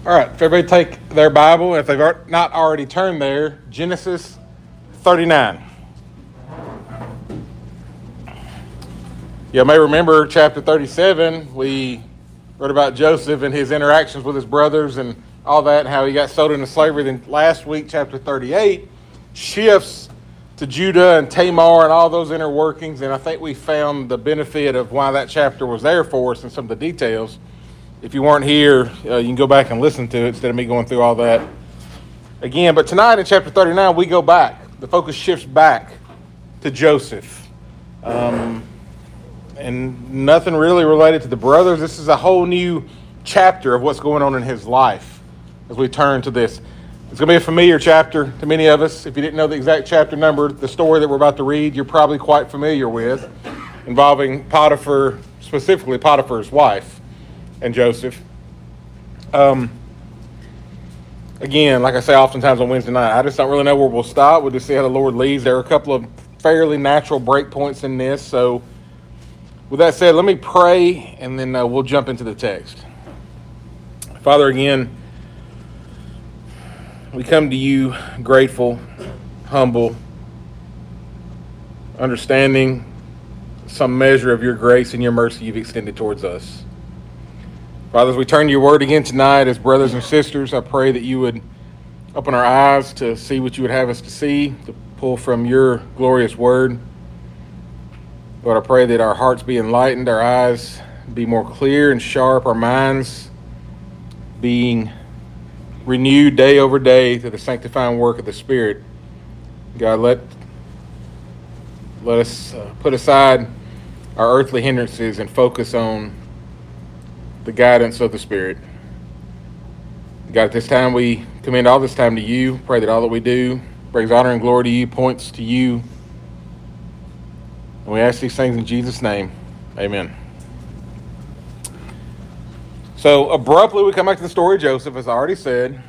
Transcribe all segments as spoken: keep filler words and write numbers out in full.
All right, if everybody take their Bible, if they've not already turned there, Genesis thirty-nine. You may remember chapter thirty-seven, we read about Joseph and his interactions with his brothers and all that, and how he got sold into slavery. Then last week, chapter thirty-eight, shifts to Judah and Tamar and all those inner workings, and I think we found the benefit of why that chapter was there for us and some of the details. If you weren't here, uh, you can go back and listen to it instead of me going through all that again. But tonight in chapter thirty-nine, we go back. The focus shifts back to Joseph. Um, and nothing really related to the brothers. This is a whole new chapter of what's going on in his life as we turn to this. It's going to be a familiar chapter to many of us. If you didn't know the exact chapter number, the story that we're about to read, you're probably quite familiar with, involving Potiphar, specifically Potiphar's wife, and Joseph. Um, again, like I say oftentimes on Wednesday night, I just don't really know where we'll stop. We'll just see how the Lord leads. There are a couple of fairly natural break points in this. So with that said, let me pray, and then uh, we'll jump into the text. Father, again, we come to you grateful, humble, understanding some measure of your grace and your mercy you've extended towards us. Father, as we turn to your word again tonight as brothers and sisters, I pray that you would open our eyes to see what you would have us to see, to pull from your glorious word. Lord, I pray that our hearts be enlightened, our eyes be more clear and sharp, our minds being renewed day over day through the sanctifying work of the Spirit. God, let, let us uh, put aside our earthly hindrances and focus on the guidance of the Spirit. God, at this time we commend all this time to you. Pray that all that we do brings honor and glory to you, points to you. And we ask these things in Jesus' name. Amen. So abruptly we come back to the story of Joseph, as I already said.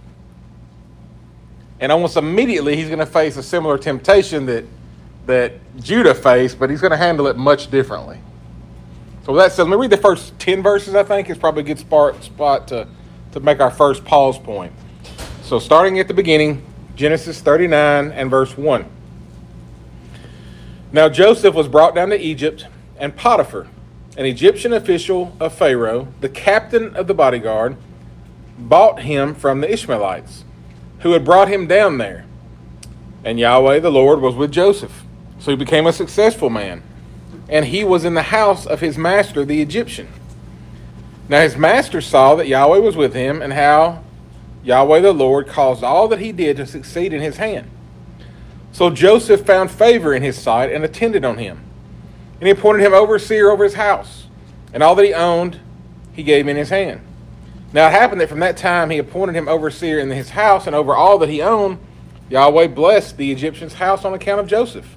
And almost immediately he's going to face a similar temptation that, that Judah faced, but he's going to handle it much differently. So with that said, let me read the first ten verses, I think. It's probably a good spot, spot to, to make our first pause point. So starting at the beginning, Genesis thirty-nine and verse one. Now Joseph was brought down to Egypt, and Potiphar, an Egyptian official of Pharaoh, the captain of the bodyguard, bought him from the Ishmaelites, who had brought him down there. And Yahweh the Lord was with Joseph, so he became a successful man. And he was in the house of his master, the Egyptian. Now his master saw that Yahweh was with him, and how Yahweh the Lord caused all that he did to succeed in his hand. So Joseph found favor in his sight and attended on him. And he appointed him overseer over his house, and all that he owned he gave in his hand. Now it happened that from that time he appointed him overseer in his house, and over all that he owned, Yahweh blessed the Egyptian's house on account of Joseph.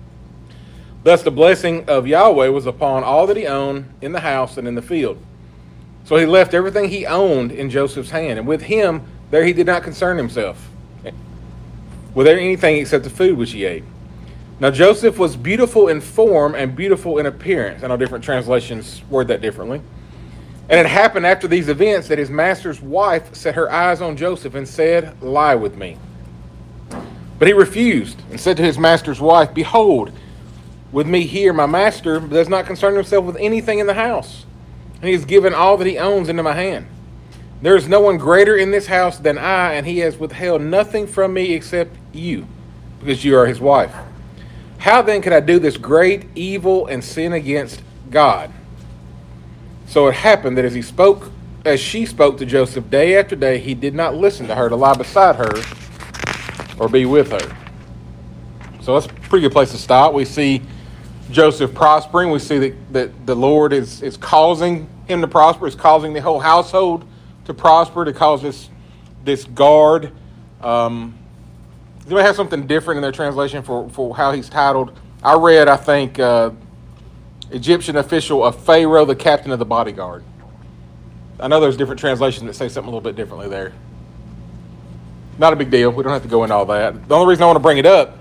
Thus the blessing of Yahweh was upon all that he owned in the house and in the field. So he left everything he owned in Joseph's hand, and with him there he did not concern himself with anything except the food which he ate. Now Joseph was beautiful in form and beautiful in appearance. I know different translations word that differently. And it happened after these events that his master's wife set her eyes on Joseph and said, "Lie with me." But he refused and said to his master's wife, "Behold, with me here, my master does not concern himself with anything in the house, and he has given all that he owns into my hand. There is no one greater in this house than I, and he has withheld nothing from me except you, because you are his wife. How then could I do this great evil and sin against God?" So it happened that as he spoke, as she spoke to Joseph day after day, he did not listen to her to lie beside her or be with her. So that's a pretty good place to start. We see Joseph prospering. We see that, that the Lord is, is causing him to prosper, is causing the whole household to prosper, to cause this this guard. Um, do they have something different in their translation for, for how he's titled? I read, I think, uh, Egyptian official of Pharaoh, the captain of the bodyguard. I know there's different translations that say something a little bit differently there. Not a big deal. We don't have to go into all that. The only reason I want to bring it up,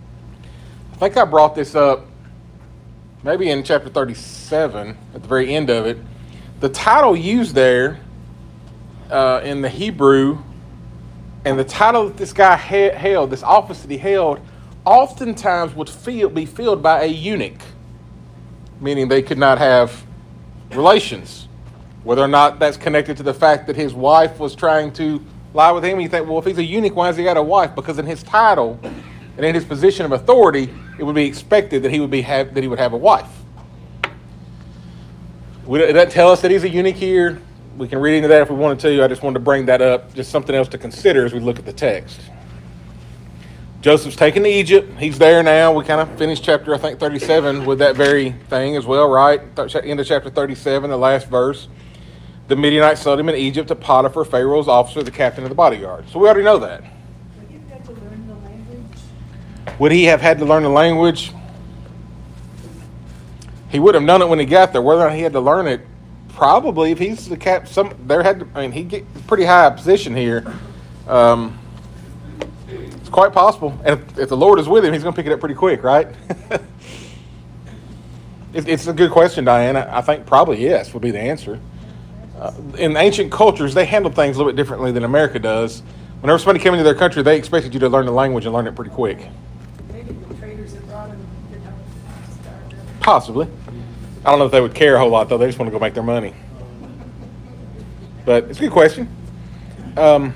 I think I brought this up maybe in chapter thirty-seven, at the very end of it. The title used there uh, in the Hebrew, and the title that this guy ha- held, this office that he held, oftentimes would feel, be filled by a eunuch, meaning they could not have relations. Whether or not that's connected to the fact that his wife was trying to lie with him, you think, well, if he's a eunuch, why has he got a wife? Because in his title and in his position of authority, it would be expected that he would be have, that he would have a wife. We, it doesn't tell us that he's a eunuch here. We can read into that if we wanted to. I just wanted to bring that up, just something else to consider as we look at the text. Joseph's taken to Egypt. He's there now. We kind of finished chapter, I think, thirty-seven with that very thing as well, right? End of chapter thirty-seven, the last verse. The Midianites sold him in Egypt to Potiphar, Pharaoh's officer, the captain of the bodyguard. So we already know that. Would you have to learn the language? Would he have had to learn the language? He would have known it when he got there. Whether or not he had to learn it, probably. If he's the cap, some there had. To, I mean, he get pretty high position here. Um, it's quite possible, and if, if the Lord is with him, he's going to pick it up pretty quick, right? it, it's a good question, Diane. I, I think probably yes would be the answer. Uh, in ancient cultures, they handled things a little bit differently than America does. Whenever somebody came into their country, they expected you to learn the language and learn it pretty quick. Maybe the traders that brought him didn't have to start there. Possibly. I don't know if they would care a whole lot, though. They just want to go make their money. But it's a good question. Um,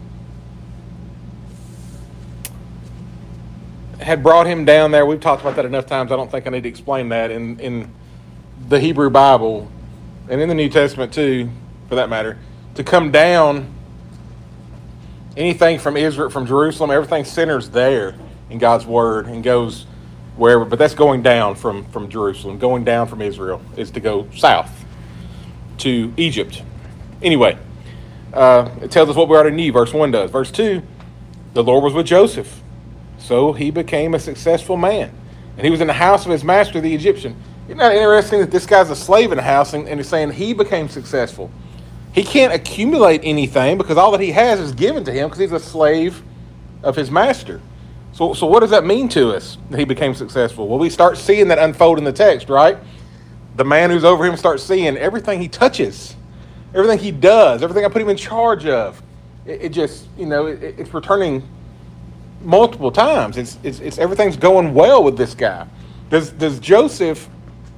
had brought him down there. We've talked about that enough times. I don't think I need to explain that. In, in the Hebrew Bible, and in the New Testament too, for that matter, to come down, anything from Israel, from Jerusalem, everything centers there in God's Word and goes wherever. But that's going down from, from Jerusalem. Going down from Israel is to go south to Egypt. Anyway, uh, it tells us what we already knew. Verse one does. Verse two, the Lord was with Joseph, so he became a successful man. And he was in the house of his master, the Egyptian. Isn't that interesting that this guy's a slave in the house and, and he's saying he became successful? He can't accumulate anything because all that he has is given to him because he's a slave of his master. So, so what does that mean to us that he became successful? Well, we start seeing that unfold in the text, right? The man who's over him starts seeing everything he touches, everything he does, everything I put him in charge of. It, it just, you know, it, it's returning multiple times. It's, it's, it's everything's going well with this guy. Does, does Joseph...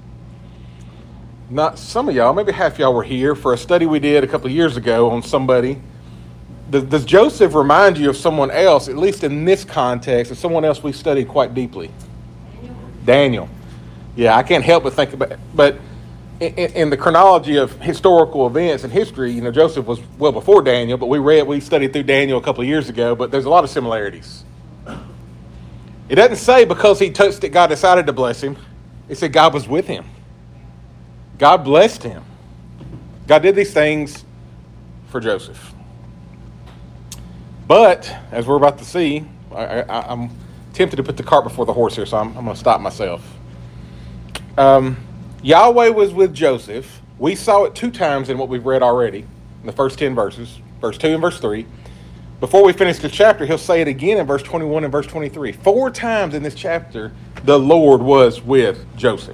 Not some of y'all, maybe half y'all were here for a study we did a couple of years ago on somebody. Does, does Joseph remind you of someone else, at least in this context, of someone else we studied quite deeply? Daniel. Daniel. Yeah, I can't help but think about it. But in, in the chronology of historical events and history, you know, Joseph was well before Daniel, but we read, we studied through Daniel a couple of years ago, but there's a lot of similarities. It doesn't say because he touched it, God decided to bless him. It said God was with him. God blessed him. God did these things for Joseph. But, as we're about to see, I, I, I'm tempted to put the cart before the horse here, so I'm, I'm going to stop myself. Um, Yahweh was with Joseph. We saw it two times in what we've read already, in the first ten verses, verse two and verse three. Before we finish the chapter, he'll say it again in verse twenty-one and verse twenty-three. Four times in this chapter, the Lord was with Joseph.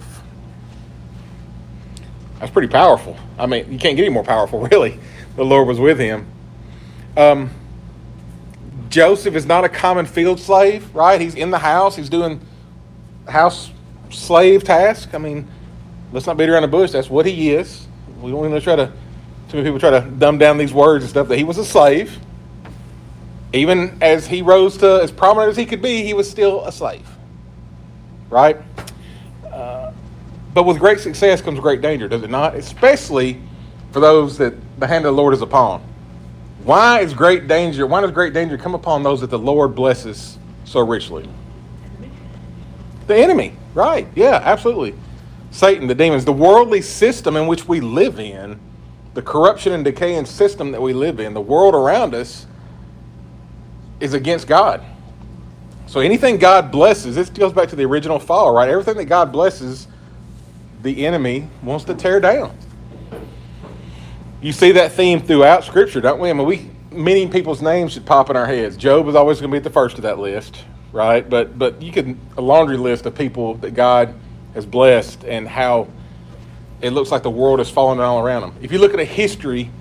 That's pretty powerful. I mean, you can't get any more powerful, really. The Lord was with him. Um, Joseph is not a common field slave, right? He's in the house. He's doing house slave task. I mean, let's not beat around the bush. That's what he is. We don't even try to, too many people try to dumb down these words and stuff, that he was a slave. Even as he rose to as prominent as he could be, he was still a slave, right? Uh, but with great success comes great danger, does it not? Especially for those that the hand of the Lord is upon. Why is great danger, why does great danger come upon those that the Lord blesses so richly? The enemy, right? Yeah, absolutely. Satan, the demons, the worldly system in which we live in, the corruption and decaying system that we live in, the world around us is against God. So anything God blesses, this goes back to the original fall, right? Everything that God blesses, the enemy wants to tear down. You see that theme throughout Scripture, don't we? I mean, we many people's names should pop in our heads. Job is always going to be at the first of that list, right? But but you can a laundry list of people that God has blessed and how it looks like the world is falling all around them. If you look at a history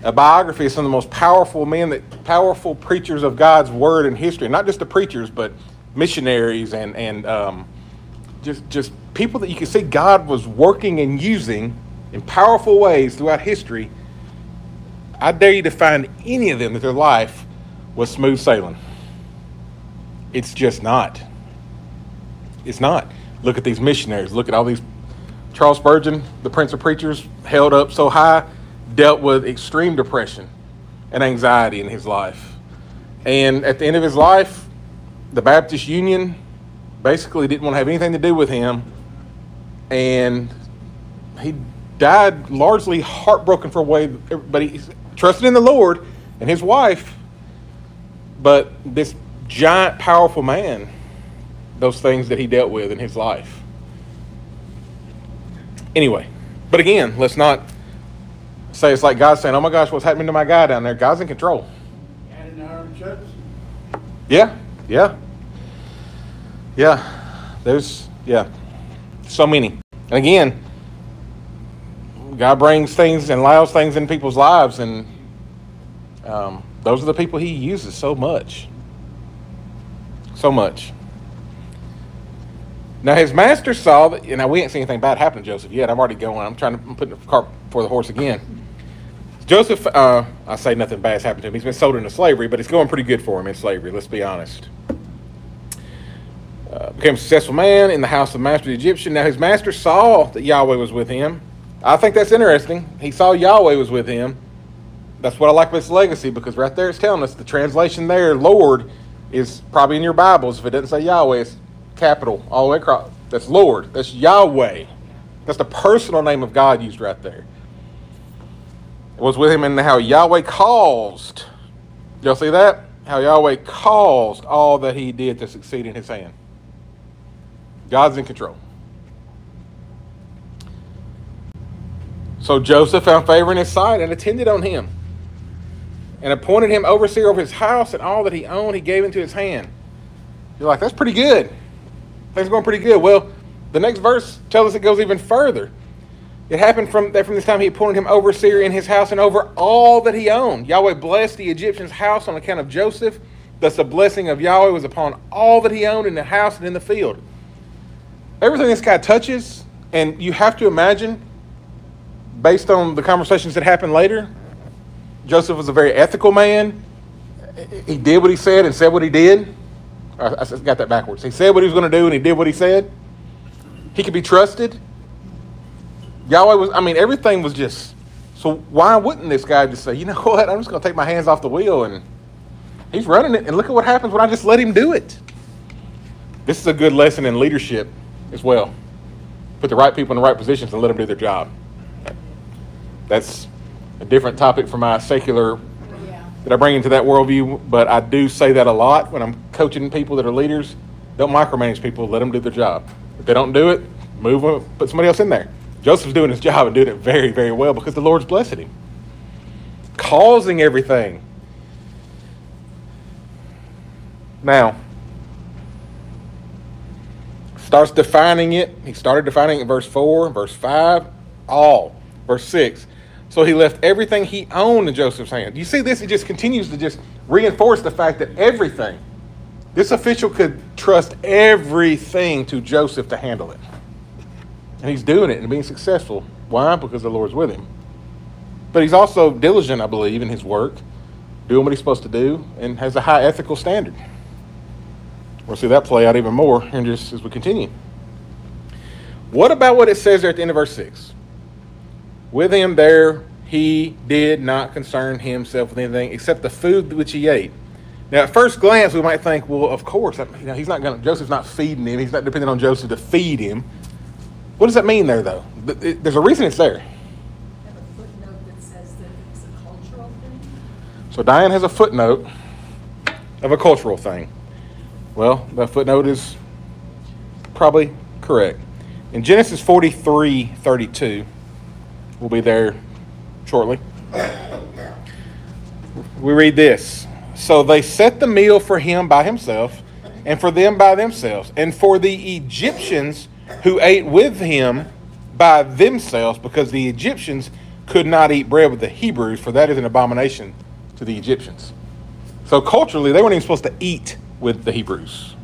a biography of some of the most powerful men, that powerful preachers of God's word in history. Not just the preachers, but missionaries and and um, just just people that you can see God was working and using in powerful ways throughout history. I dare you to find any of them that their life was smooth sailing. It's just not. It's not. Look at these missionaries. Look at all these. Charles Spurgeon, the Prince of Preachers, held up so high, dealt with extreme depression and anxiety in his life. And at the end of his life, the Baptist Union basically didn't want to have anything to do with him. And he died largely heartbroken for a way, but he trusted in the Lord and his wife. But this giant, powerful man, those things that he dealt with in his life. Anyway, but again, let's not say it's like God saying, oh my gosh, what's happening to my guy down there? God's in control. And in our own church. Yeah, yeah. Yeah, there's, yeah, so many. And again, God brings things and allows things in people's lives, and um, those are the people he uses so much. So much. Now his master saw that, you know, we ain't seen anything bad happen to Joseph yet. I'm already going. I'm trying to I'm putting the cart before the horse again. Joseph, uh, I say nothing bad's happened to him. He's been sold into slavery, but it's going pretty good for him in slavery. Let's be honest. Uh, became a successful man in the house of master the Egyptian. Now his master saw that Yahweh was with him. I think that's interesting. He saw Yahweh was with him. That's what I like about this legacy, because right there it's telling us the translation there, Lord, is probably in your Bibles. If it doesn't say Yahweh, it's capital all the way across. That's Lord. That's Yahweh. That's the personal name of God used right there. It was with him in how Yahweh caused. Y'all see that? How Yahweh caused all that he did to succeed in his hand. God's in control. So Joseph found favor in his sight and attended on him, and appointed him overseer over his house, and all that he owned he gave into his hand. You're like, that's pretty good. Things are going pretty good. Well, the next verse tells us it goes even further. It happened from that from this time he appointed him overseer in his house and over all that he owned. Yahweh blessed the Egyptian's house on account of Joseph. Thus the blessing of Yahweh was upon all that he owned in the house and in the field. Everything this guy touches, and you have to imagine, based on the conversations that happened later, Joseph was a very ethical man. He did what he said and said what he did. I got that backwards. He said what he was going to do and he did what he said. He could be trusted. Yahweh was, I mean, everything was just, so why wouldn't this guy just say, you know what, I'm just going to take my hands off the wheel, and he's running it, and look at what happens when I just let him do it. This is a good lesson in leadership as well. Put the right people in the right positions and let them do their job. That's a different topic for my secular Yeah. that I bring into that worldview, but I do say that a lot when I'm coaching people that are leaders. Don't micromanage people, let them do their job. If they don't do it, move them, put somebody else in there. Joseph's doing his job and doing it very, very well because the Lord's blessing him. Causing everything. Now, starts defining it. He started defining it in verse four, verse five, all. Verse six. So he left everything he owned in Joseph's hand. You see this? It just continues to just reinforce the fact that everything, this official could trust everything to Joseph to handle it. And he's doing it and being successful. Why? Because the Lord's with him. But he's also diligent, I believe, in his work, doing what he's supposed to do, and has a high ethical standard. We'll see that play out even more and just as we continue. What about what it says there at the end of verse six? With him there, he did not concern himself with anything except the food which he ate. Now, at first glance, we might think, well, of course, you know, he's not going to. Joseph's not feeding him. He's not depending on Joseph to feed him. What does that mean there, though? There's a reason it's there. I have a footnote that says that it's a cultural thing. So Diane has a footnote of a cultural thing. Well, that footnote is probably correct. In Genesis forty-three thirty-two, we'll be there shortly. We read this. So they set the meal for him by himself, and for them by themselves, and for the Egyptians who ate with him by themselves, because the Egyptians could not eat bread with the Hebrews, for that is an abomination to the Egyptians. So culturally, they weren't even supposed to eat with the Hebrews.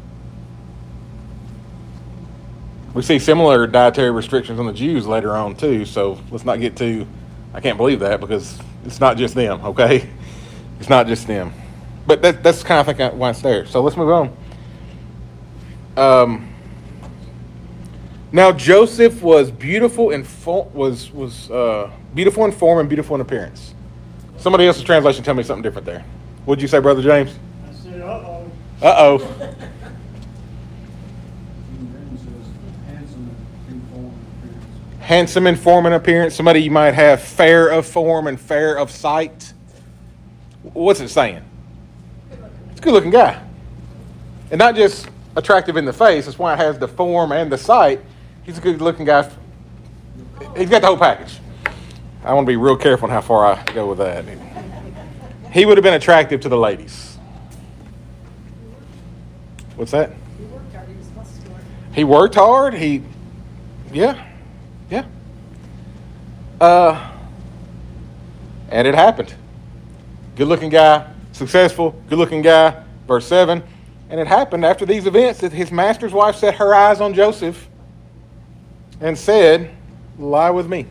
We see similar dietary restrictions on the Jews later on too, so let's not get too, I can't believe that, because it's not just them, okay? It's not just them. But that, that's kind of think why it's there. So let's move on. Um, now Joseph was beautiful in fo- was was uh, beautiful in form and beautiful in appearance. Somebody else's translation tell me something different there. What'd you say, Brother James? I said, uh-oh. Uh-oh. King James says, handsome in form and appearance. Handsome in form and appearance. Somebody you might have fair of form and fair of sight. What's it saying? It's a good-looking guy. And not just attractive in the face. That's why it has the form and the sight. He's a good-looking guy. He's got the whole package. I want to be real careful on how far I go with that. He would have been attractive to the ladies. What's that? He worked hard, he was muscular. He worked hard. He, yeah, yeah. Uh, and it happened. Good-looking guy, successful, good-looking guy. Verse seven. And it happened after these events that his master's wife set her eyes on Joseph and said, "Lie with me."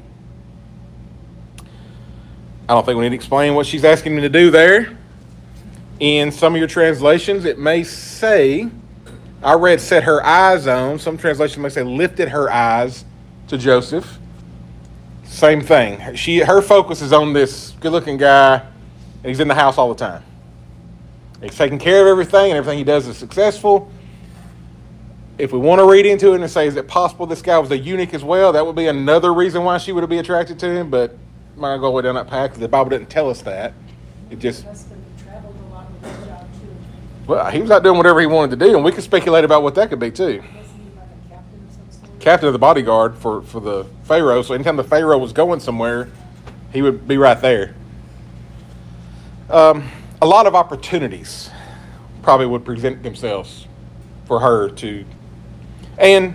I don't think we need to explain what she's asking me to do there. In some of your translations, it may say, I read set her eyes on. Some translations may say lifted her eyes to Joseph. Same thing. She, her focus is on this good-looking guy, and he's in the house all the time. He's taking care of everything, and everything he does is successful. If we want to read into it and say, is it possible this guy was a eunuch as well? That would be another reason why she would be attracted to him, but I'm not going to go all the way down that path because the Bible didn't tell us that. It just, Her husband traveled a lot with his job too. well, he was out doing whatever he wanted to do, and we could speculate about what that could be too. Wasn't he like a captain of some sort? Captain of the bodyguard for, for the Pharaoh, so anytime the Pharaoh was going somewhere, he would be right there. Um, a lot of opportunities probably would present themselves for her to, and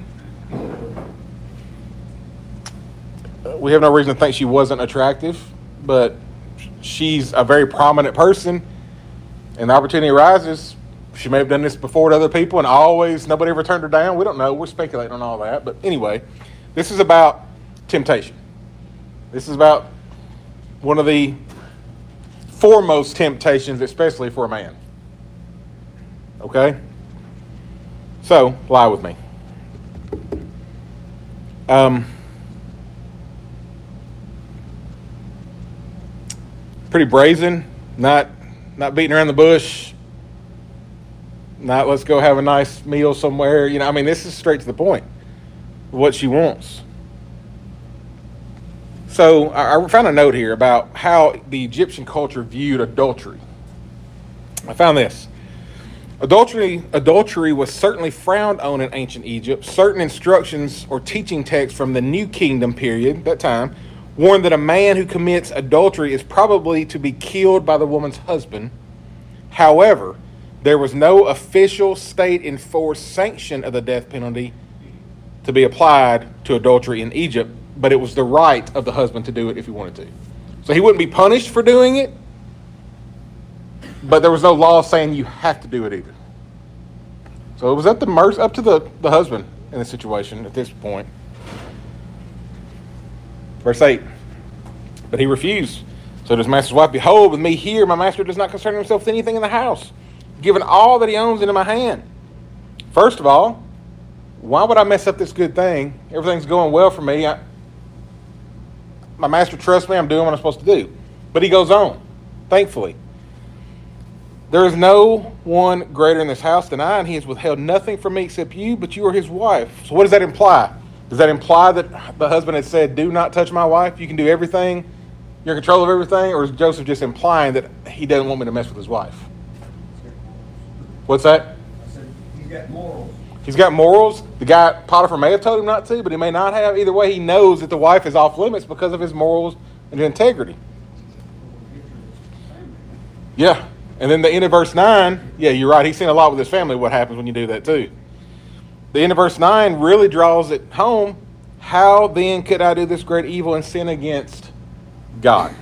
we have no reason to think she wasn't attractive, but she's a very prominent person, and the opportunity arises. She may have done this before to other people, and always nobody ever turned her down. We don't know. We're speculating on all that. But anyway, this is about temptation. This is about one of the foremost temptations, especially for a man. Okay? So, lie with me. Um, pretty brazen, not not beating around the bush. Not let's go have a nice meal somewhere. You know, I mean, this is straight to the point. What she wants. So I, I found a note here about how the Egyptian culture viewed adultery. I found this. Adultery, adultery was certainly frowned on in ancient Egypt. Certain instructions or teaching texts from the New Kingdom period, that time, warned that a man who commits adultery is probably to be killed by the woman's husband. However, there was no official state-enforced sanction of the death penalty to be applied to adultery in Egypt, but it was the right of the husband to do it if he wanted to. So he wouldn't be punished for doing it, but there was no law saying you have to do it either. So it was up to mercy, up to the, the husband in the situation at this point. Verse eight. But he refused. So to his master's wife, "Behold, with me here, my master does not concern himself with anything in the house, given all that he owns into my hand. First of all, why would I mess up this good thing? Everything's going well for me. I, my master trusts me. I'm doing what I'm supposed to do." But he goes on, thankfully. "There is no one greater in this house than I, and he has withheld nothing from me except you, but you are his wife." So what does that imply? Does that imply that the husband had said, "Do not touch my wife. You can do everything. You're in control of everything"? Or is Joseph just implying that he doesn't want me to mess with his wife? What's that? I said, he's got morals. He's got morals. The guy, Potiphar, may have told him not to, but he may not have. Either way, he knows that the wife is off limits because of his morals and integrity. Yeah. And then the end of verse nine, yeah, you're right. He's seen a lot with his family what happens when you do that too. The end of verse nine really draws it home. How then could I do this great evil and sin against God.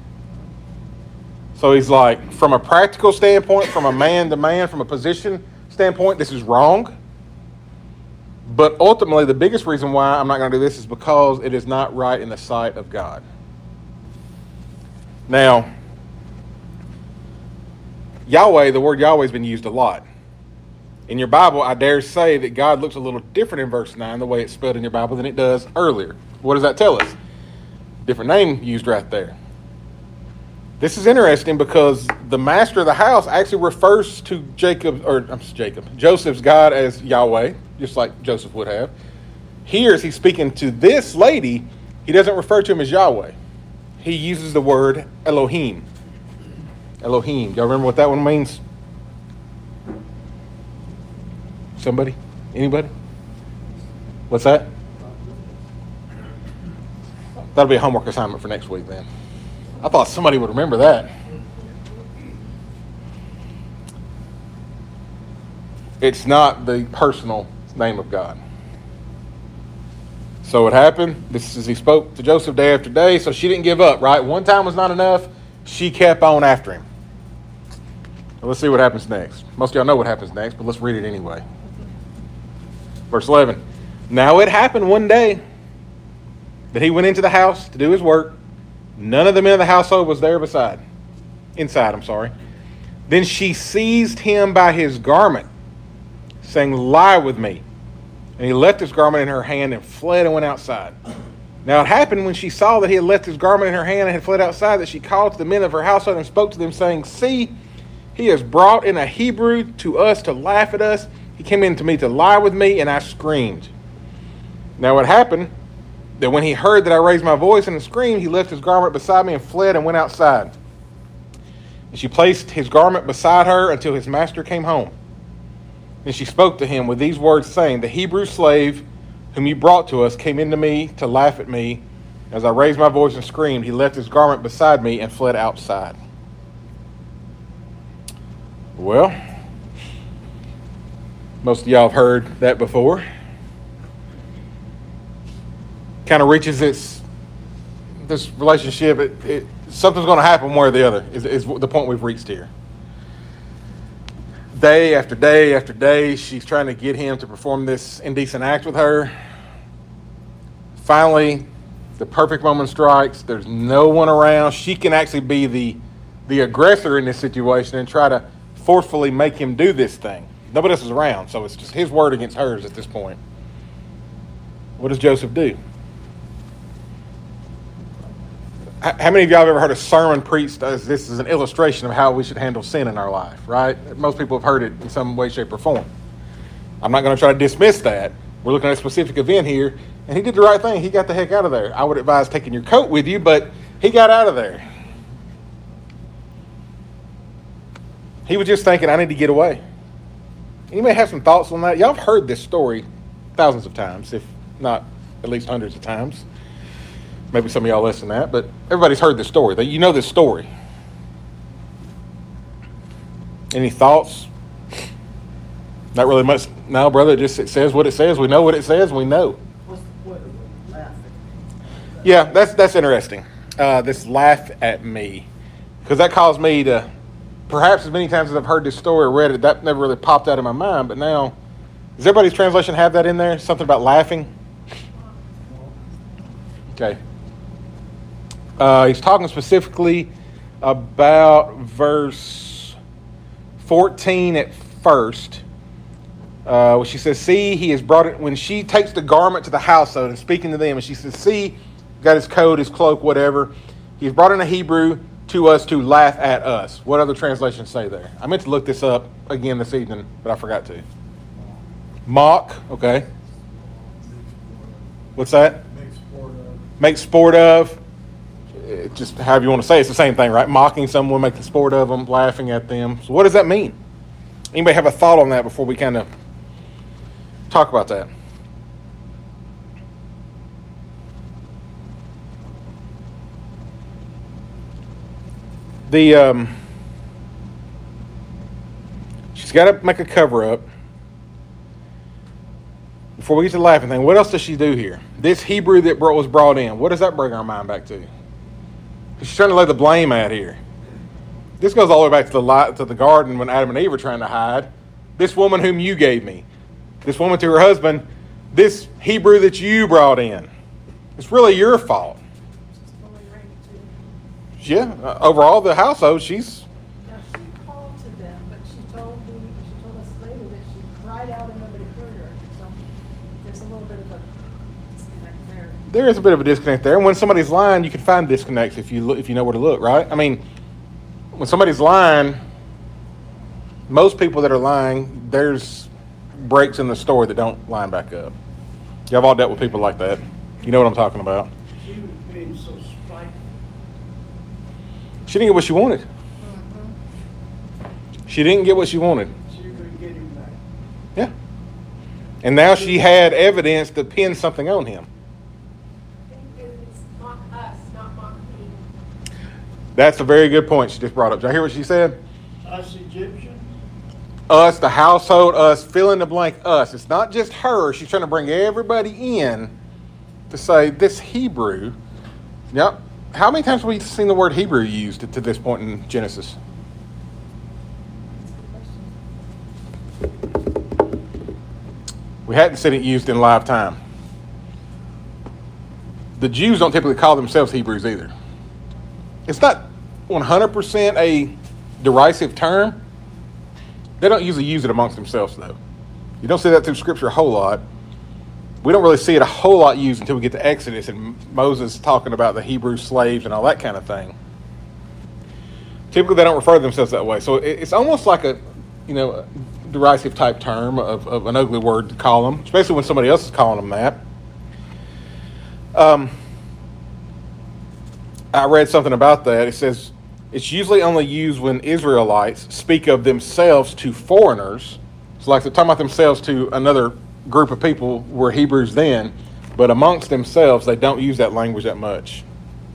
So he's like, from a practical standpoint, from a man to man, from a position standpoint, this is wrong. But ultimately, the biggest reason why I'm not going to do this is because it is not right in the sight of God. Now, Yahweh, the word Yahweh has been used a lot. In your Bible, I dare say that God looks a little different in verse nine, the way it's spelled in your Bible, than it does earlier. What does that tell us? Different name used right there. This is interesting because the master of the house actually refers to Jacob, or I'm sorry, Jacob, Joseph's God as Yahweh, just like Joseph would have. Here, as he's speaking to this lady, he doesn't refer to him as Yahweh. He uses the word Elohim. Elohim. Y'all remember what that one means? Somebody? Anybody? What's that? That'll be a homework assignment for next week then. I thought somebody would remember that. It's not the personal name of God. So it happened. This is he spoke to Joseph day after day, so she didn't give up, right? One time was not enough. She kept on after him. Well, let's see what happens next. Most of y'all know what happens next, but let's read it anyway. Verse eleven. Now it happened one day that he went into the house to do his work. None of the men of the household was there beside. Inside, I'm sorry. Then she seized him by his garment, saying, "Lie with me." And he left his garment in her hand and fled and went outside. Now it happened when she saw that he had left his garment in her hand and had fled outside, that she called to the men of her household and spoke to them, saying, "See, he has brought in a Hebrew to us to laugh at us. He came in to me to lie with me," and I screamed. Now it happened that when he heard that I raised my voice and screamed, he left his garment beside me and fled and went outside. And she placed his garment beside her until his master came home. And she spoke to him with these words, saying, "The Hebrew slave whom you brought to us came into me to laugh at me. As I raised my voice and screamed, he left his garment beside me and fled outside." Well, most of y'all have heard that before. Kind of reaches its this relationship. It, it, something's going to happen one way or the other is, is the point we've reached here. Day after day after day, she's trying to get him to perform this indecent act with her. Finally, the perfect moment strikes. There's no one around. She can actually be the, the aggressor in this situation and try to forcefully make him do this thing. Nobody else is around, so it's just his word against hers at this point. What does Joseph do? How many of y'all have ever heard a sermon preached as this is an illustration of how we should handle sin in our life, right? Most people have heard it in some way, shape, or form. I'm not going to try to dismiss that. We're looking at a specific event here, and he did the right thing. He got the heck out of there. I would advise taking your coat with you, but he got out of there. He was just thinking, I need to get away. And you may have some thoughts on that. Y'all have heard this story thousands of times, if not at least hundreds of times. Maybe some of y'all less than that, but everybody's heard this story. You know this story. Any thoughts? Not really much. No, brother, it just it says what it says. We know what it says. We know. What's the point of laughing? Yeah, that's that's interesting. Uh, this laugh at me. Because that caused me to, perhaps as many times as I've heard this story or read it, that never really popped out in my mind. But now, does everybody's translation have that in there? Something about laughing? Okay. Uh, he's talking specifically about verse fourteen at first. Uh, when she says, "See, he has brought it," when she takes the garment to the household and speaking to them, and she says, "See, got his coat, his cloak, whatever. He's brought in a Hebrew to us to laugh at us." What other translations say there? I meant to look this up again this evening, but I forgot to. Mock, okay. What's that? Make sport of. Make sport of. It just however you want to say it, it's the same thing, right? Mocking someone, making sport of them, laughing at them. So what does that mean? Anybody have a thought on that before we kind of talk about that? The um, she's got to make a cover up. Before we get to the laughing thing, what else does she do here? This Hebrew that was brought in, what does that bring our mind back to? She's trying to lay the blame at here. This goes all the way back to the light, to the garden when Adam and Eve were trying to hide. This woman whom you gave me. This woman to her husband. This Hebrew that you brought in. It's really your fault. She's fully raped too. Yeah, uh, overall the household, she's... Now, she called to them, but she told me, she told us later that she cried out and nobody heard her. So there's a little bit of a disconnect there. There is a bit of a disconnect there. And when somebody's lying, you can find disconnects if you look, if you know where to look, right? I mean, when somebody's lying, most people that are lying, there's breaks in the story that don't line back up. Y'all have all dealt with people like that. You know what I'm talking about. She was being so spiteful. She didn't get what she wanted. She didn't get what she wanted. She couldn't get him back. Yeah. And now she had evidence to pin something on him. I think it's mock us, not mock me. That's a very good point she just brought up. Did y'all hear what she said? Us Egyptians, Us, the household, us, fill in the blank, us. It's not just her. She's trying to bring everybody in to say this Hebrew. Yep. How many times have we seen the word Hebrew used to this point in Genesis? We hadn't seen it used in live time. The Jews don't typically call themselves Hebrews either. It's not one hundred percent a derisive term. They don't usually use it amongst themselves, though. You don't see that through Scripture a whole lot. We don't really see it a whole lot used until we get to Exodus and Moses talking about the Hebrew slaves and all that kind of thing. Typically, they don't refer to themselves that way. So it's almost like a, you know, a derisive type term of, of an ugly word to call them, especially when somebody else is calling them that. Um, I read something about that. It says, it's usually only used when Israelites speak of themselves to foreigners. So like they're talking about themselves to another group of people who were Hebrews then, but amongst themselves, they don't use that language that much.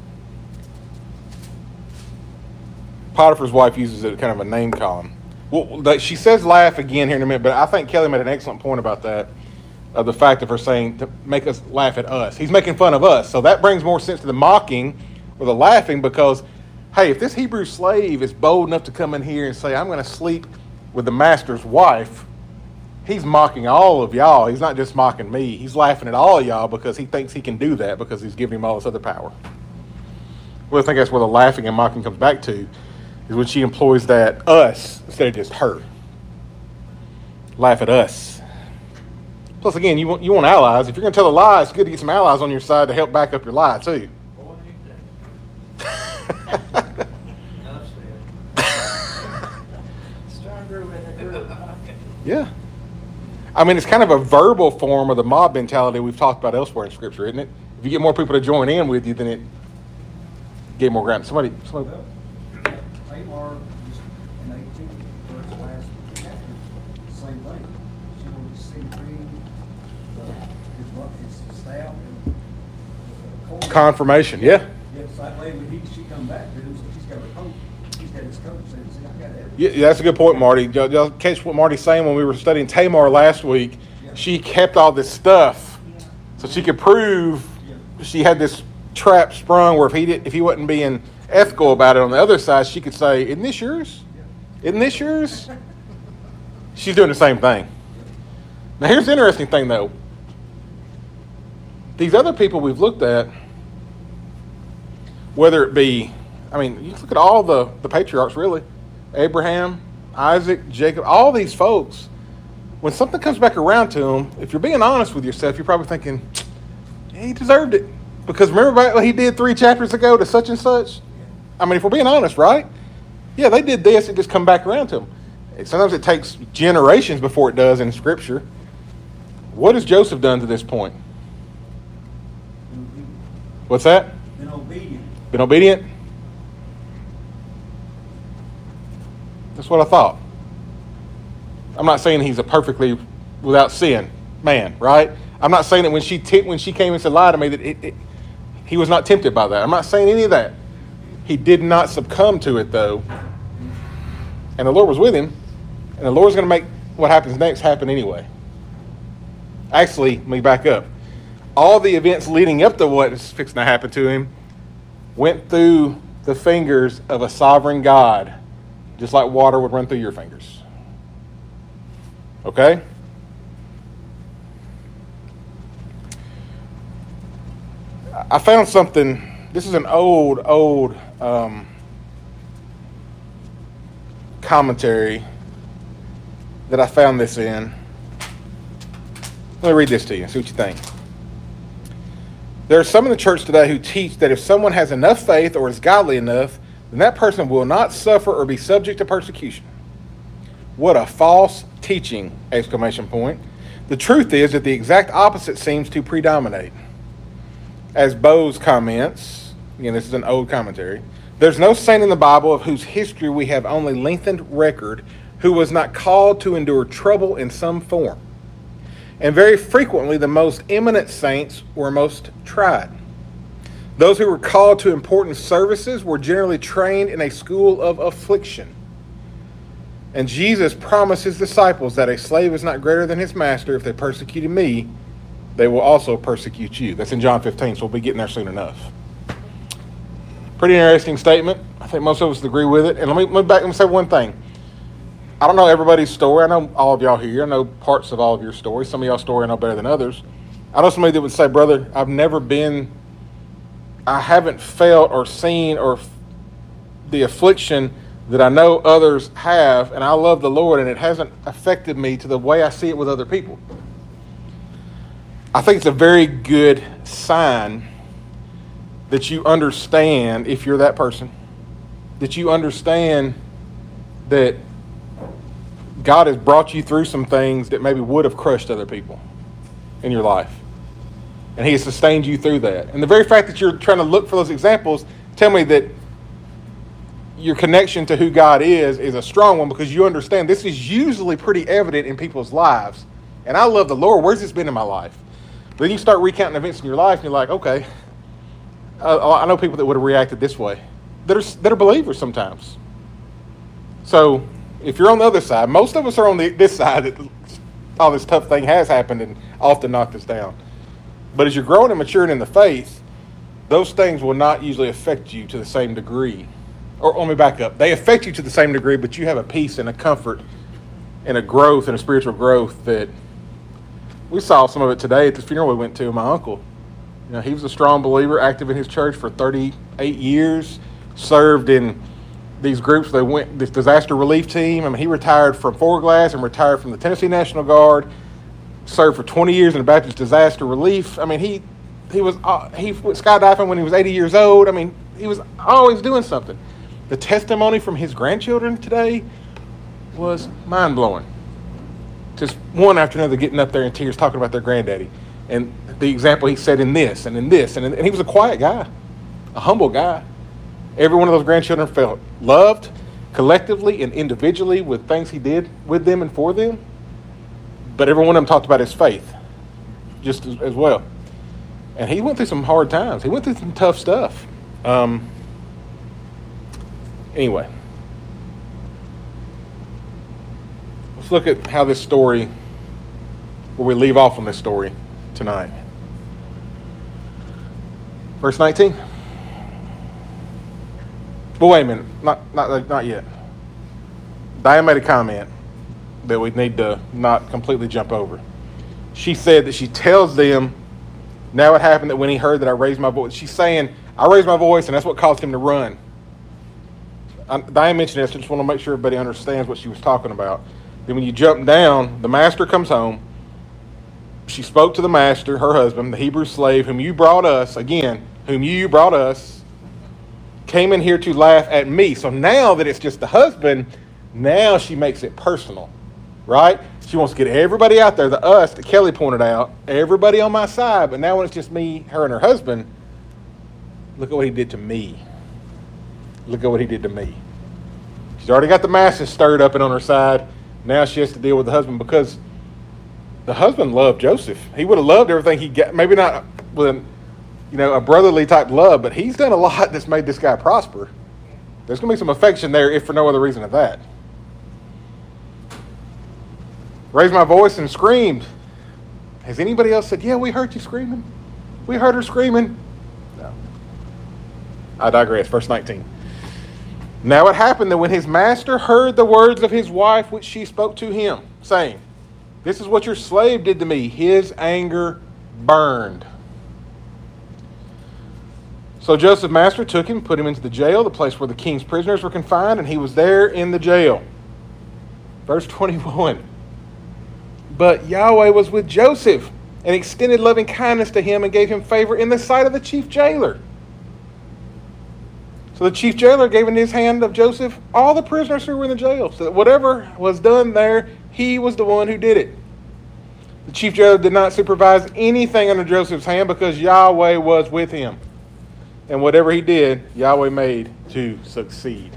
Potiphar's wife uses it kind of a name calling. Well, she says laugh again here in a minute, but I think Kelly made an excellent point about that, of the fact of her saying to make us laugh at us. He's making fun of us. So that brings more sense to the mocking or the laughing because, hey, if this Hebrew slave is bold enough to come in here and say, I'm going to sleep with the master's wife, he's mocking all of y'all. He's not just mocking me. He's laughing at all of y'all because he thinks he can do that because he's giving him all this other power. Well, I think that's where the laughing and mocking comes back to, is when she employs that us instead of just her. Laugh at us. Plus, again, you want, you want allies. If you're going to tell a lie, it's good to get some allies on your side to help back up your lie, too. Stronger with a group. Yeah. I mean, it's kind of a verbal form of the mob mentality we've talked about elsewhere in Scripture, isn't it? If you get more people to join in with you, then it gets more ground. Somebody, somebody. well, Tamar, just in eighteen, first last chapter, same thing. She wanted to see bring the, his, lo- his staff and the coin. Confirmation, yeah. Yes, that way when he, she come back to him, so he's got a coat, he's got his coat, saying, see, I got everything. Yeah, that's a good point, Marty. Y'all, y'all catch what Marty's saying when we were studying Tamar last week? Yeah. She kept all this stuff so she could prove Yeah. she had this trap sprung where if he did, if he wasn't being ethical about it on the other side, she could say, isn't this yours? Isn't this yours? She's doing the same thing. Now, here's the interesting thing, though. These other people we've looked at, whether it be, I mean, you look at all the, the patriarchs, really. Abraham, Isaac, Jacob, all these folks, when something comes back around to them, if you're being honest with yourself, you're probably thinking, yeah, he deserved it. Because remember what he did three chapters ago to such and such? I mean, if we're being honest, right? Yeah, they did this, it just come back around to them. Sometimes it takes generations before it does in Scripture. What has Joseph done to this point? What's that? Been obedient. Been obedient? That's what I thought. I'm not saying he's a perfectly without sin man, right? I'm not saying that when she t- when she came and said lie to me that it, it, he was not tempted by that. I'm not saying any of that. He did not succumb to it, though. And the Lord was with him. And the Lord's going to make what happens next happen anyway. Actually, let me back up. All the events leading up to what is fixing to happen to him went through the fingers of a sovereign God, just like water would run through your fingers. Okay? I found something. This is an old, old um, commentary that I found this in. Let me read this to you, see what you think. There are some in the church today who teach that if someone has enough faith or is godly enough, then that person will not suffer or be subject to persecution. What a false teaching! Exclamation point. The truth is that the exact opposite seems to predominate. As Bose comments, again, this is an old commentary, there's no saint in the Bible of whose history we have only lengthened record who was not called to endure trouble in some form. And very frequently the most eminent saints were most tried. Those who were called to important services were generally trained in a school of affliction. And Jesus promised his disciples that a slave is not greater than his master. If they persecuted me, they will also persecute you. That's in John fifteen, so we'll be getting there soon enough. Pretty interesting statement. I think most of us agree with it. And let me, let me back and say one thing. I don't know everybody's story. I know all of y'all here. I know parts of all of your stories. Some of y'all's story I know better than others. I know somebody that would say, brother, I've never been, I haven't felt or seen or f- the affliction that I know others have, and I love the Lord, and it hasn't affected me to the way I see it with other people. I think it's a very good sign that you understand, if you're that person, that you understand that God has brought you through some things that maybe would have crushed other people in your life. And he has sustained you through that. And the very fact that you're trying to look for those examples tell me that your connection to who God is is a strong one, because you understand this is usually pretty evident in people's lives. And I love the Lord. Where's this been in my life? But then you start recounting events in your life and you're like, okay, uh, I know people that would have reacted this way that are, that are believers sometimes. So if you're on the other side, most of us are on the, this side that all this tough thing has happened and often knocked us down. But as you're growing and maturing in the faith, those things will not usually affect you to the same degree. Or let me back up. They affect you to the same degree, but you have a peace and a comfort and a growth and a spiritual growth that we saw some of it today at the funeral we went to. My uncle, you know, he was a strong believer, active in his church for thirty-eight years, served in these groups. They went this disaster relief team. I mean, he retired from Four Glass and retired from the Tennessee National Guard. Served for twenty years in the Baptist disaster relief. I mean, he he was uh, he went skydiving when he was eighty years old. I mean, he was always doing something. The testimony from his grandchildren today was mind blowing. Just one after another getting up there in tears talking about their granddaddy and the example he set in this and in this and in, and he was a quiet guy, a humble guy. Every one of those grandchildren felt loved collectively and individually with things he did with them and for them. But every one of them talked about his faith just as, as well. And he went through some hard times. He went through some tough stuff. Um, anyway, let's look at how this story, where we leave off on this story tonight. Verse nineteen. But wait a minute, not not not yet. Diane made a comment that we need to not completely jump over. She said that she tells them, now it happened that when he heard that I raised my voice, she's saying, I raised my voice and that's what caused him to run. I, Diane mentioned this, I just want to make sure everybody understands what she was talking about. Then when you jump down, the master comes home. She spoke to the master, her husband, the Hebrew slave, whom you brought us, again, whom you brought us, came in here to laugh at me. So now that it's just the husband, now she makes it personal, right? She wants to get everybody out there, the us that Kelly pointed out, everybody on my side. But now when it's just me, her, and her husband, look at what he did to me. Look at what he did to me. She's already got the masses stirred up and on her side. Now she has to deal with the husband because the husband loved Joseph. He would have loved everything he got. Maybe not with an, you know, a brotherly type love, but he's done a lot that's made this guy prosper. There's going to be some affection there, if for no other reason than that. Raised my voice and screamed. Has anybody else said, yeah, we heard you screaming? We heard her screaming. No. I digress. Verse nineteen. Now it happened that when his master heard the words of his wife, which she spoke to him, saying, this is what your slave did to me, his anger burned. So Joseph's master took him, put him into the jail, the place where the king's prisoners were confined, and he was there in the jail. Verse twenty-one. But Yahweh was with Joseph and extended loving kindness to him and gave him favor in the sight of the chief jailer. So the chief jailer gave in his hand of Joseph all the prisoners who were in the jail. So that whatever was done there, he was the one who did it. The chief jailer did not supervise anything under Joseph's hand because Yahweh was with him. And whatever he did, Yahweh made to succeed.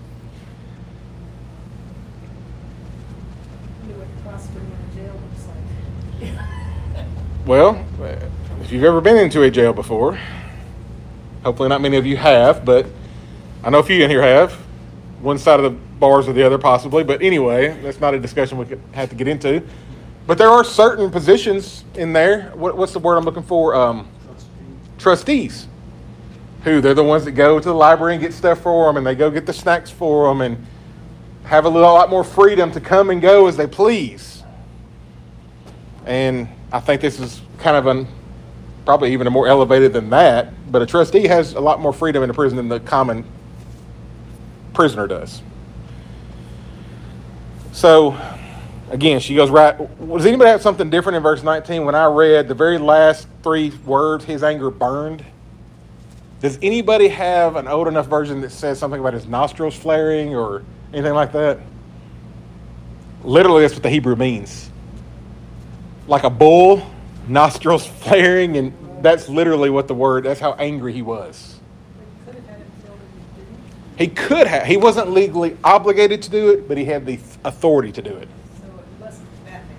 I knew what prospering in a jail looks like. Well, if you've ever been into a jail before, hopefully not many of you have, but I know a few in here have. One side of the bars or the other possibly. But anyway, that's not a discussion we could have to get into. But there are certain positions in there. What, what's the word I'm looking for? Um, trustees. Who? They're the ones that go to the library and get stuff for them, and they go get the snacks for them, and have a little, lot more freedom to come and go as they please. And I think this is kind of an, probably even a more elevated than that, but a trustee has a lot more freedom in a prison than the common prisoner does. So, again, she goes right. Does anybody have something different in verse nineteen? When I read the very last three words, his anger burned. Does anybody have an old enough version that says something about his nostrils flaring or anything like that? Literally, that's what the Hebrew means. Like a bull, nostrils flaring, and that's literally what the word, that's how angry he was. But he could have had it killed and he didn't. He could have. He wasn't legally obligated to do it, but he had the authority to do it. So it wasn't that man.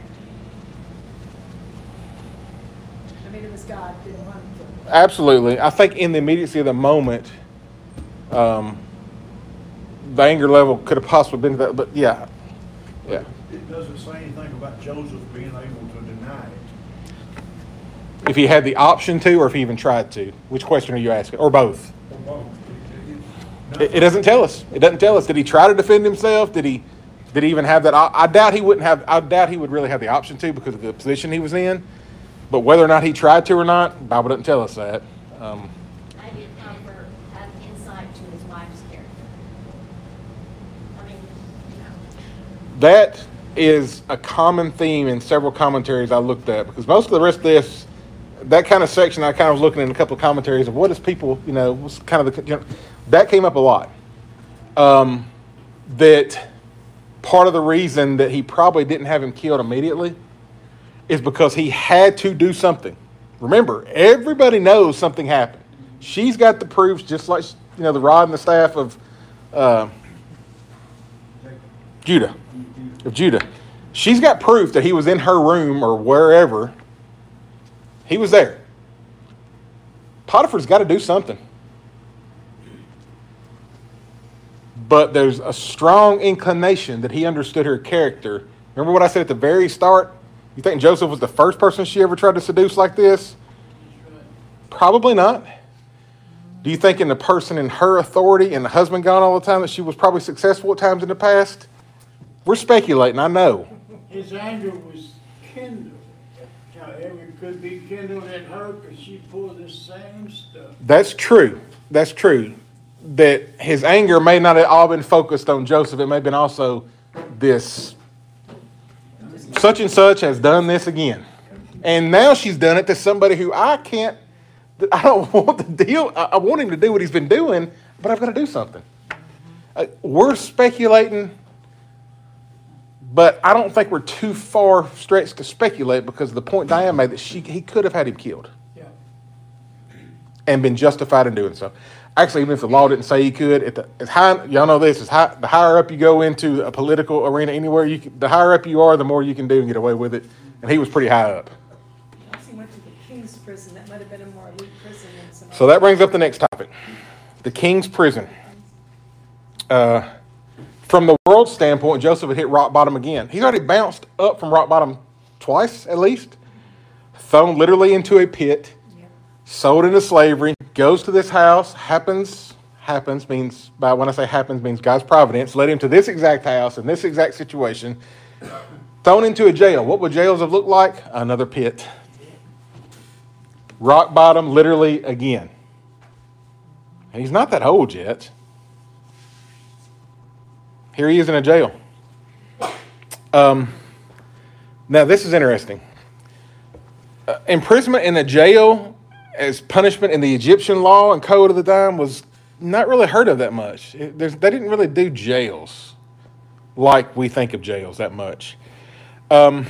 I mean, it was God didn't want him to. Absolutely. I think in the immediacy of the moment, um, the anger level could have possibly been that, but yeah. Yeah. It doesn't say anything about Joseph being able to deny it. If he had the option to, or if he even tried to. Which question are you asking? Or both? Or both. It- it- It, it doesn't tell us. It doesn't tell us. Did he try to defend himself? Did he did he even have that? I, I doubt he wouldn't have, I doubt he would really have the option to because of the position he was in. But whether or not he tried to or not, the Bible doesn't tell us that. Um, I did offer an insight to his wife's character. I mean, you know. that is a common theme in several commentaries I looked at, because most of the rest of this, that kind of section, I kind of was looking in a couple of commentaries of what is people, you know, what's kind of the, you know, that came up a lot. Um, that part of the reason that he probably didn't have him killed immediately is because he had to do something. Remember, everybody knows something happened. She's got the proofs, just like, you know, the rod and the staff of uh, Judah, of Judah. She's got proof that he was in her room or wherever. He was there. Potiphar's got to do something. But there's a strong inclination that he understood her character. Remember what I said at the very start? You think Joseph was the first person she ever tried to seduce like this? Probably not. Do you think in the person in her authority and the husband gone all the time that she was probably successful at times in the past? We're speculating, I know. His anger was kindled. However, it could be kindled in her because she pulled the same stuff. That's true. That's true. That his anger may not have all been focused on Joseph. It may have been also this, such and such has done this again. And now she's done it to somebody who I can't, I don't want to deal, I want him to do what he's been doing, but I've got to do something. Uh, we're speculating, but I don't think we're too far stretched to speculate because of the point Diane made that she he could have had him killed. Yeah. And been justified in doing so. Actually, even if the law didn't say he could, at the, as high, y'all know this, as high, the higher up you go into a political arena anywhere, you can, the higher up you are, the more you can do and get away with it. And he was pretty high up. Once he went to the king's prison, that might have been a more elite prison than some So that brings up the next topic. The king's prison. Uh, from the world's standpoint, Joseph had hit rock bottom again. He's already bounced up from rock bottom twice, at least. Thrown literally into a pit. Yeah. Sold into slavery. Goes to this house. Happens happens means, by when I say happens, means God's providence, led him to this exact house in this exact situation, thrown into a jail. What would jails have looked like? Another pit. Rock bottom, literally, again. And he's not that old yet. Here he is in a jail. Um, now, this is interesting. Uh, imprisonment in a jail as punishment in the Egyptian law and code of the time was not really heard of that much. It, they didn't really do jails like we think of jails that much. Um,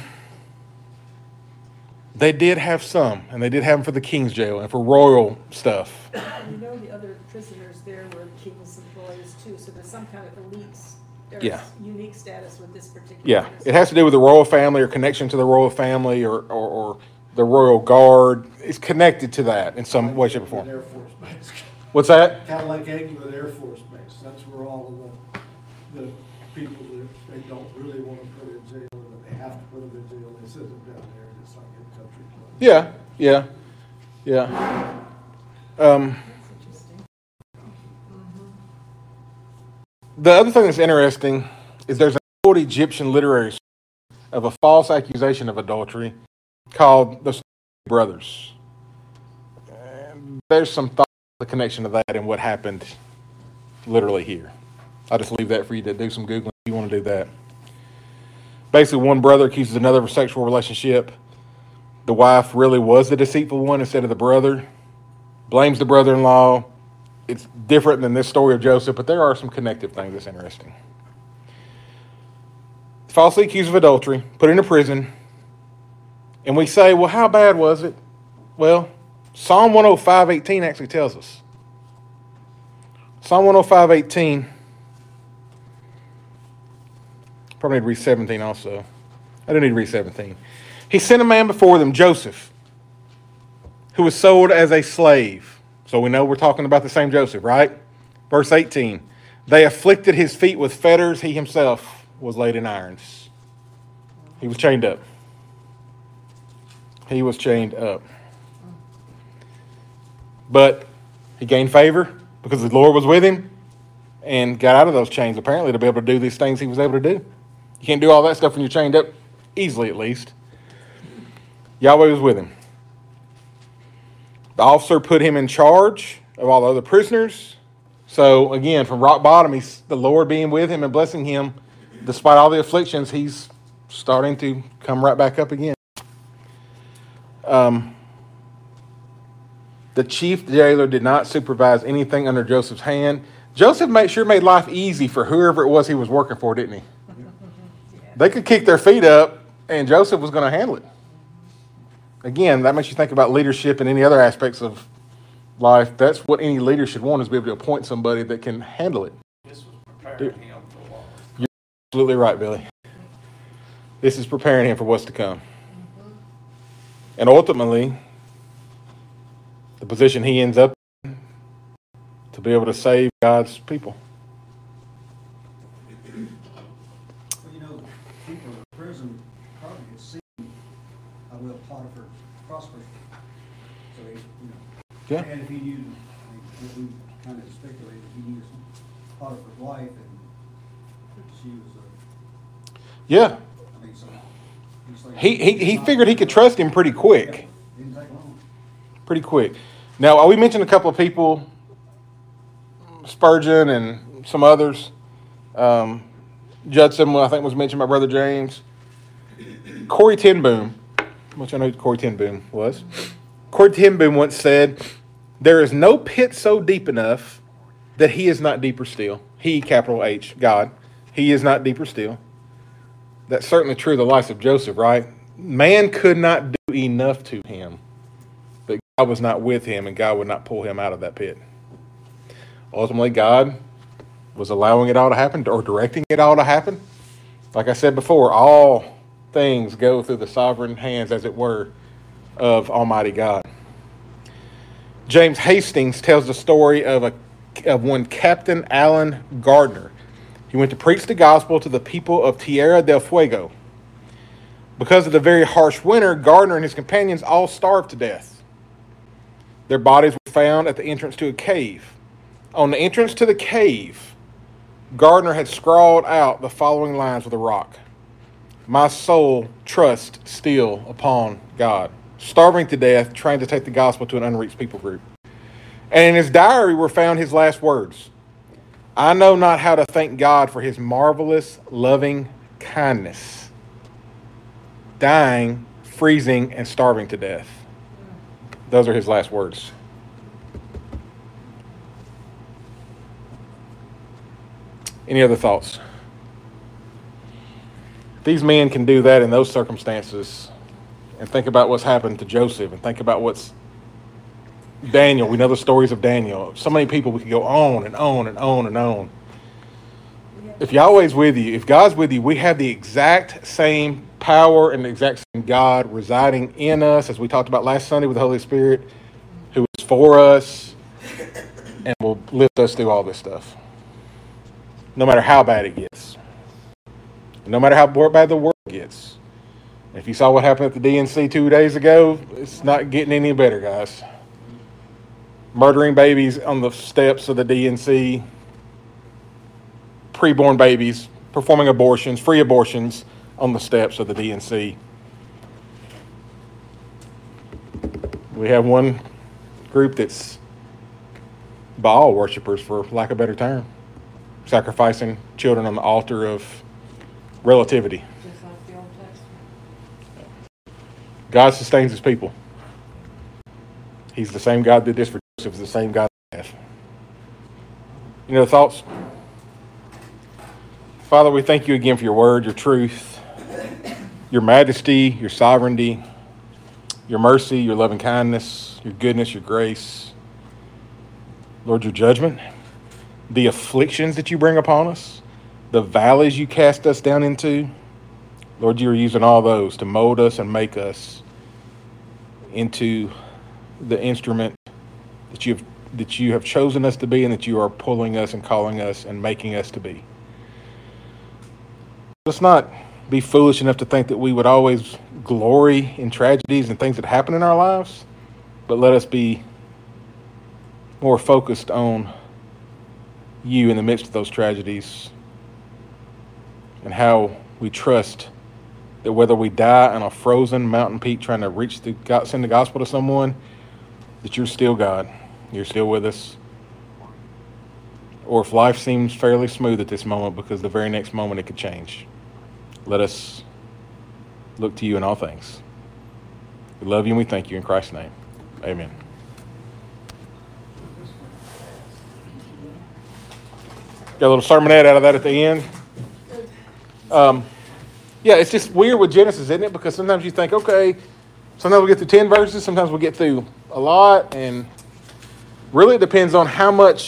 they did have some, and they did have them for the king's jail and for royal stuff. And you know the other prisoners there were king's employees too, so there's some kind of elite, there's Yeah. unique status with this particular. Yeah, prisoner. it has to do with the royal family or connection to the royal family or, or, or the royal guard. It's connected to that in some way, shape, or form. Air Force Base. What's that? Kind of like England Air Force Base. That's where all of the, the people that they don't really want to put in jail, and that they have to put them in jail, they send them down there, and it's like a country club. Yeah, yeah, yeah. Um, That's interesting. the other thing that's interesting is there's an old Egyptian literary of a false accusation of adultery called the Brothers. And there's some thought the connection to that and what happened literally here. I'll just leave that for you to do some Googling if you want to do that. Basically, one brother accuses another of a sexual relationship. The wife really was the deceitful one instead of the brother. Blames the brother-in-law. It's different than this story of Joseph, but there are some connective things that's interesting. Falsely accused of adultery, put into prison. And we say, well, how bad was it? Well, Psalm one oh five eighteen actually tells us. Psalm one oh five eighteen. Probably need to read seventeen also. I do need to read seventeen. He sent a man before them, Joseph, who was sold as a slave. So we know we're talking about the same Joseph, right? Verse eighteen. They afflicted his feet with fetters. He himself was laid in irons. He was chained up. He was chained up. But he gained favor because the Lord was with him and got out of those chains, apparently, to be able to do these things he was able to do. You can't do all that stuff when you're chained up, easily at least. Yahweh was with him. The officer put him in charge of all the other prisoners. So, again, from rock bottom, he's the Lord being with him and blessing him. Despite all the afflictions, he's starting to come right back up again. Um... The chief jailer did not supervise anything under Joseph's hand. Joseph made sure made life easy for whoever it was he was working for, didn't he? They could kick their feet up, and Joseph was going to handle it. Again, that makes you think about leadership and any other aspects of life. That's what any leader should want, is be able to appoint somebody that can handle it. This was preparing him for what? You're absolutely right, Billy. This is preparing him for what's to come. And ultimately, the position he ends up in, to be able to save God's people. Well, you know, people in prison probably had seen how well Potiphar prospered. So he, you know, Yeah. and if he knew, I mean, we kind of speculated, he knew Potiphar's wife, and she was a, Yeah. I mean, so he's like, He, he, he figured he could trust him pretty quick. Didn't take long. Pretty quick. Now, we mentioned a couple of people, Spurgeon and some others. Um, Judson, I think, was mentioned by Brother James. Corey ten Boom, which I know who Corey ten Boom was. Corey ten Boom once said, "There is no pit so deep enough that he is not deeper still." He, capital H, God. He is not deeper still. That's certainly true of the life of Joseph, right? Man could not do enough to him. God was not with him, and God would not pull him out of that pit. Ultimately, God was allowing it all to happen, or directing it all to happen. Like I said before, all things go through the sovereign hands, as it were, of Almighty God. James Hastings tells the story of a of one Captain Allen Gardner. He went to preach the gospel to the people of Tierra del Fuego. Because of the very harsh winter, Gardner and his companions all starved to death. Their bodies were found at the entrance to a cave. On the entrance to the cave, Gardner had scrawled out the following lines with a rock. My soul trusts still upon God. Starving to death, trying to take the gospel to an unreached people group. And in his diary were found his last words. I know not how to thank God for his marvelous, loving kindness. Dying, freezing, and starving to death. Those are his last words. Any other thoughts? These men can do that in those circumstances, and think about what's happened to Joseph, and think about what's Daniel. We know the stories of Daniel. So many people, we could go on and on and on and on. If Yahweh's with you, if God's with you, we have the exact same power and the exact same God residing in us, as we talked about last Sunday with the Holy Spirit, who is for us and will lift us through all this stuff. No matter how bad it gets. No matter how bad the world gets. If you saw what happened at the D N C two days ago, it's not getting any better, guys. Murdering babies on the steps of the D N C. Preborn babies. Performing abortions, free abortions on the steps of the D N C. We have one group that's Baal worshipers, for lack of a better term. Sacrificing children on the altar of relativity. Just like the Old Testament. God sustains his people. He's the same God that did this for Joseph, is the same God that has. Any other thoughts? Father, we thank you again for your word, your truth, your majesty, your sovereignty, your mercy, your loving kindness, your goodness, your grace. Lord, your judgment, the afflictions that you bring upon us, the valleys you cast us down into. Lord, you are using all those to mold us and make us into the instrument that you have that you have chosen us to be, and that you are pulling us and calling us and making us to be. Let's not be foolish enough to think that we would always glory in tragedies and things that happen in our lives, but let us be more focused on you in the midst of those tragedies, and how we trust that whether we die on a frozen mountain peak trying to reach the God, send the gospel to someone, that you're still God. You're still with us. Or if life seems fairly smooth at this moment, because the very next moment it could change, let us look to you in all things. We love you and we thank you in Christ's name. Amen. Got a little sermonette out of that at the end. Um, yeah, it's just weird with Genesis, isn't it? Because sometimes you think, okay, sometimes we get through ten verses, sometimes we get through a lot, and really it depends on how much